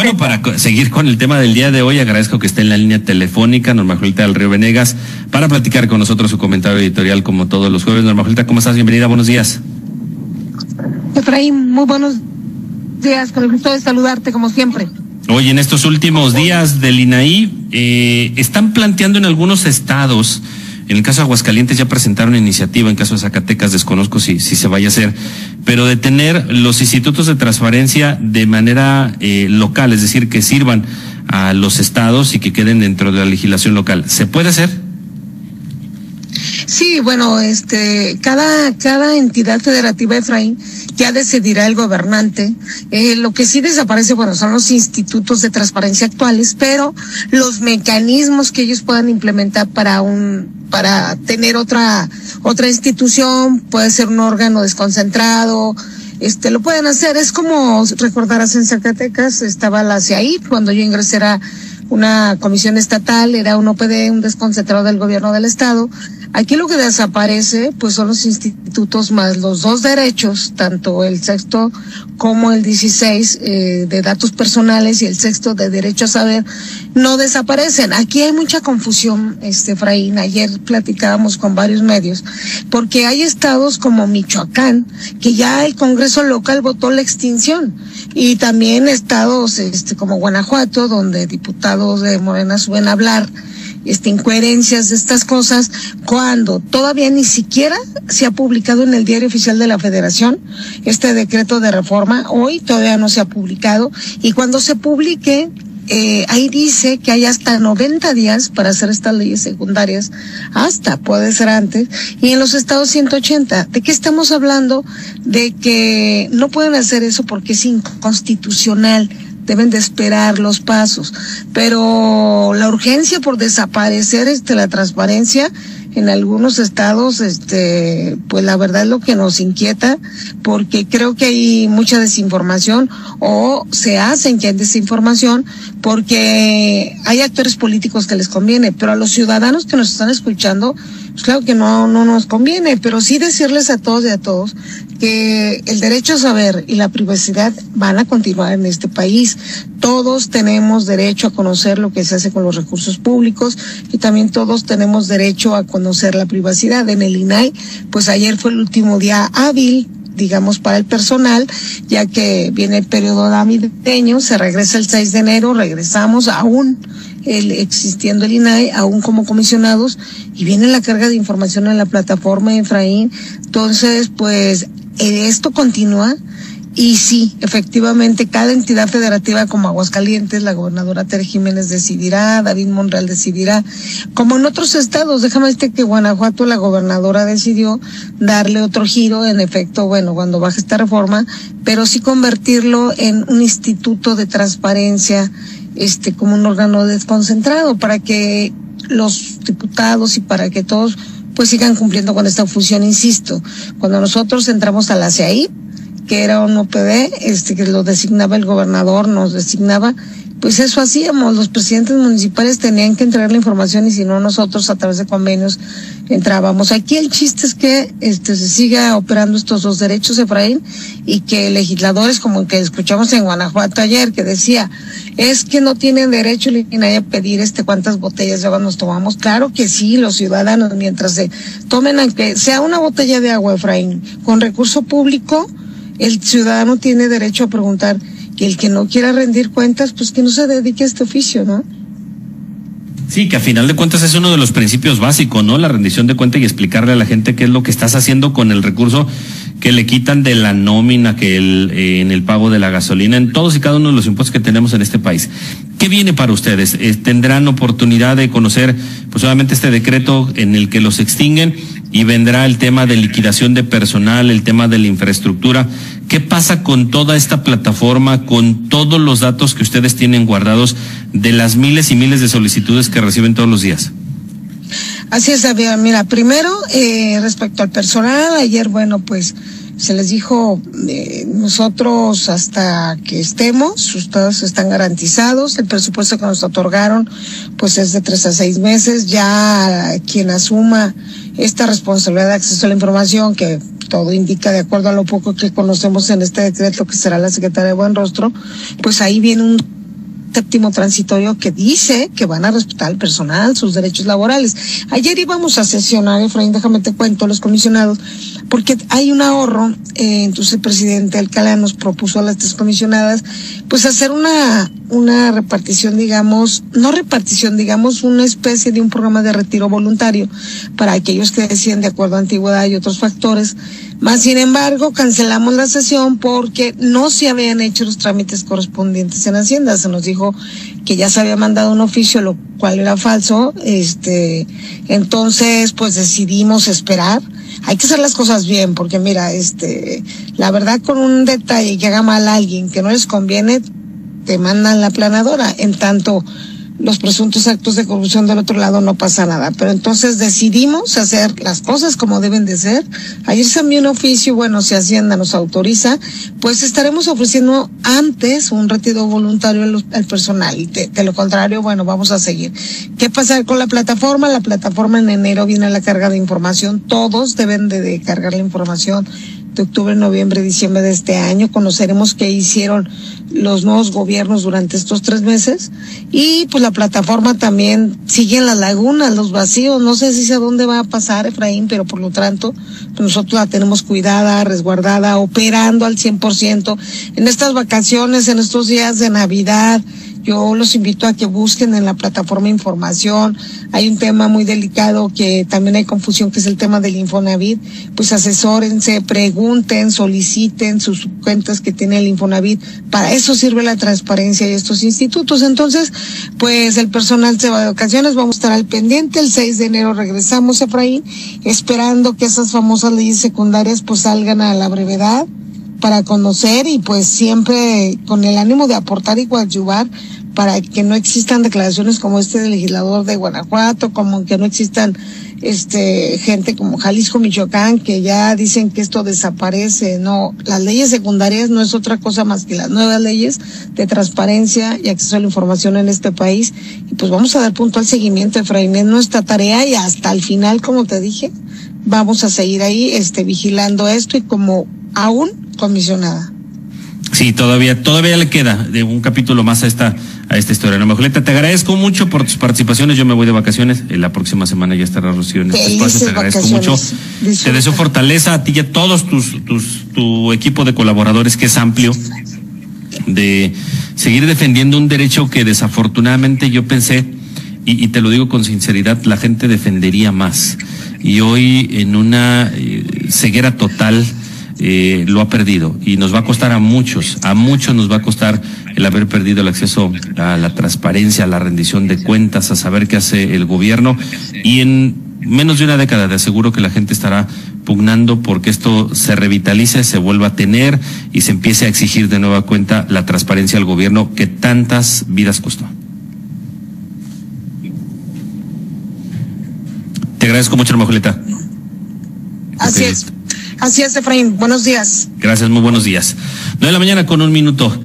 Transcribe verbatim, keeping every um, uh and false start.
bueno, para seguir con el tema del día de hoy, agradezco que esté en la línea telefónica Norma Julieta del Río Venegas para platicar con nosotros su comentario editorial como todos los jueves. Norma Julieta, ¿cómo estás? Bienvenida, buenos días. Efraín, muy buenos días, con el gusto de saludarte como siempre. Hoy en estos últimos días del INAI, eh, están planteando en algunos estados, en el caso de Aguascalientes ya presentaron iniciativa, en caso de Zacatecas desconozco si, si se vaya a hacer, pero de tener los institutos de transparencia de manera eh, local, es decir, que sirvan a los estados y que queden dentro de la legislación local. ¿Se puede hacer? Sí, bueno, este, cada, cada entidad federativa, Efraín, ya decidirá el gobernante. Eh, lo que sí desaparece, bueno, son los institutos de transparencia actuales, pero los mecanismos que ellos puedan implementar para un, para tener otra, otra institución, puede ser un órgano desconcentrado, este, lo pueden hacer. Es como recordarás en Zacatecas, estaba la C A I, cuando yo ingresé era una comisión estatal, era un O P D, un desconcentrado del gobierno del estado. Aquí lo que desaparece, pues son los institutos más los dos derechos, tanto el sexto como el dieciséis eh, de datos personales y el sexto de derecho a saber, no desaparecen. Aquí hay mucha confusión, este Efraín, ayer platicábamos con varios medios, porque hay estados como Michoacán, que ya el Congreso local votó la extinción, y también estados este como Guanajuato, donde diputados de Morena suben a hablar Este, incoherencias de estas cosas, cuando todavía ni siquiera se ha publicado en el Diario Oficial de la Federación este decreto de reforma. Hoy todavía no se ha publicado, y cuando se publique, eh, ahí dice que hay hasta noventa días para hacer estas leyes secundarias, hasta puede ser antes, y en los estados ciento ochenta. ¿De qué estamos hablando? De que no pueden hacer eso porque es inconstitucional. Deben de esperar los pasos, pero la urgencia por desaparecer este la transparencia en algunos estados, este, pues la verdad es lo que nos inquieta, porque creo que hay mucha desinformación, o se hacen que hay desinformación, porque hay actores políticos que les conviene, pero a los ciudadanos que nos están escuchando, pues claro que no, no nos conviene, pero sí decirles a todos y a todos que el derecho a saber y la privacidad van a continuar en este país. Todos tenemos derecho a conocer lo que se hace con los recursos públicos, y también todos tenemos derecho a conocer la privacidad. En el INAI, pues ayer fue el último día hábil, digamos, para el personal, ya que viene el periodo navideño, se regresa el seis de enero, regresamos aún el, existiendo el INAI, aún como comisionados, y viene la carga de información en la plataforma, Efraín. Entonces, pues, esto continúa. Y sí, efectivamente, cada entidad federativa como Aguascalientes, la gobernadora Tere Jiménez decidirá, David Monreal decidirá, como en otros estados. Déjame decirte que Guanajuato, la gobernadora decidió darle otro giro, en efecto, bueno, cuando baje esta reforma, pero sí convertirlo en un instituto de transparencia, este, como un órgano desconcentrado, para que los diputados y para que todos pues sigan cumpliendo con esta función. Insisto, cuando nosotros entramos a la C A I, que era un O P D, este, que lo designaba el gobernador, nos designaba, pues eso hacíamos. Los presidentes municipales tenían que entregar la información, y si no, nosotros a través de convenios entrábamos. Aquí el chiste es que este se siga operando estos dos derechos, Efraín, y que legisladores, como el que escuchamos en Guanajuato ayer, que decía, es que no tienen derecho a pedir este cuántas botellas de agua nos tomamos. Claro que sí, los ciudadanos, mientras se tomen, aunque sea una botella de agua, Efraín, con recurso público, el ciudadano tiene derecho a preguntar, que el que no quiera rendir cuentas, pues que no se dedique a este oficio, ¿no? Sí, que a final de cuentas es uno de los principios básicos, ¿no? La rendición de cuenta y explicarle a la gente qué es lo que estás haciendo con el recurso que le quitan de la nómina, que el, eh, en el pago de la gasolina, en todos y cada uno de los impuestos que tenemos en este país. ¿Qué viene para ustedes? Eh, ¿Tendrán oportunidad de conocer, pues obviamente, este decreto en el que los extinguen, y vendrá el tema de liquidación de personal, el tema de la infraestructura? ¿Qué pasa con toda esta plataforma, con todos los datos que ustedes tienen guardados de las miles y miles de solicitudes que reciben todos los días? Así es, Javier. Mira, primero, eh, respecto al personal, ayer, bueno, pues se les dijo, eh, nosotros hasta que estemos, ustedes están garantizados, el presupuesto que nos otorgaron, pues es de tres a seis meses, ya quien asuma esta responsabilidad de acceso a la información, que todo indica, de acuerdo a lo poco que conocemos en este decreto, que será la secretaria de Buenrostro, pues ahí viene un séptimo transitorio que dice que van a respetar al personal, sus derechos laborales. Ayer íbamos a sesionar, Efraín, déjame te cuento, los comisionados, porque hay un ahorro, eh, entonces el presidente Alcalá nos propuso a las tres comisionadas, pues hacer una, una repartición, digamos, no repartición, digamos, una especie de un programa de retiro voluntario para aquellos que deciden de acuerdo a antigüedad y otros factores. Más sin embargo, cancelamos la sesión porque no se habían hecho los trámites correspondientes en Hacienda. Se nos dijo que ya se había mandado un oficio, lo cual era falso. Este, entonces, pues decidimos esperar. Hay que hacer las cosas bien, porque mira, este, la verdad, con un detalle que haga mal a alguien que no les conviene, te mandan la planadora. En tanto, los presuntos actos de corrupción del otro lado no pasa nada. Pero entonces decidimos hacer las cosas como deben de ser. Ayer se envió un oficio, bueno, si Hacienda nos autoriza, pues estaremos ofreciendo antes un retiro voluntario al, al personal. Y de, de lo contrario, bueno, vamos a seguir. ¿Qué pasa con la plataforma? La plataforma en enero viene a la carga de información. Todos deben de, de cargar la información de octubre, noviembre, diciembre de este año. Conoceremos qué hicieron los nuevos gobiernos durante estos tres meses. Y pues la plataforma también sigue en las lagunas, los vacíos. No sé si sé a dónde va a pasar, Efraín, pero por lo tanto, pues nosotros la tenemos cuidada, resguardada, operando al cien por ciento. En estas vacaciones, en estos días de Navidad, yo los invito a que busquen en la plataforma información. Hay un tema muy delicado que también hay confusión, que es el tema del Infonavit. Pues asesórense, pregunten, soliciten sus cuentas que tiene el Infonavit. Para eso sirve la transparencia y estos institutos. Entonces, pues el personal se va de vacaciones, vamos a estar al pendiente. El seis de enero regresamos, Efraín, esperando que esas famosas leyes secundarias pues salgan a la brevedad para conocer, y pues siempre con el ánimo de aportar y coadyuvar para que no existan declaraciones como este del legislador de Guanajuato, como que no existan este gente como Jalisco, Michoacán, que ya dicen que esto desaparece. No, las leyes secundarias no es otra cosa más que las nuevas leyes de transparencia y acceso a la información en este país. Y pues vamos a dar punto al seguimiento, Efraín, es nuestra tarea, y hasta el final, como te dije, vamos a seguir ahí este vigilando esto, y como aún comisionada. Sí, todavía, todavía le queda de un capítulo más a esta, a esta historia. No, Julieta, te agradezco mucho por tus participaciones. Yo me voy de vacaciones. En la próxima semana ya estará Rocío en este espacio. Te agradezco mucho. Disfruta. Te deseo fortaleza a ti y a todos tus, tus, tu equipo de colaboradores, que es amplio, de seguir defendiendo un derecho que desafortunadamente yo pensé, y, y te lo digo con sinceridad, la gente defendería más. Y hoy, en una eh, ceguera total, Eh, lo ha perdido, y nos va a costar a muchos, a muchos nos va a costar el haber perdido el acceso a la transparencia, a la rendición de cuentas, a saber qué hace el gobierno, y en menos de una década te aseguro que la gente estará pugnando porque esto se revitalice, se vuelva a tener y se empiece a exigir de nueva cuenta la transparencia al gobierno que tantas vidas costó. Te agradezco mucho, hermana Julieta. Así es. Así es, Efraín. Buenos días. Gracias, muy buenos días. Nueve de la mañana con un minuto.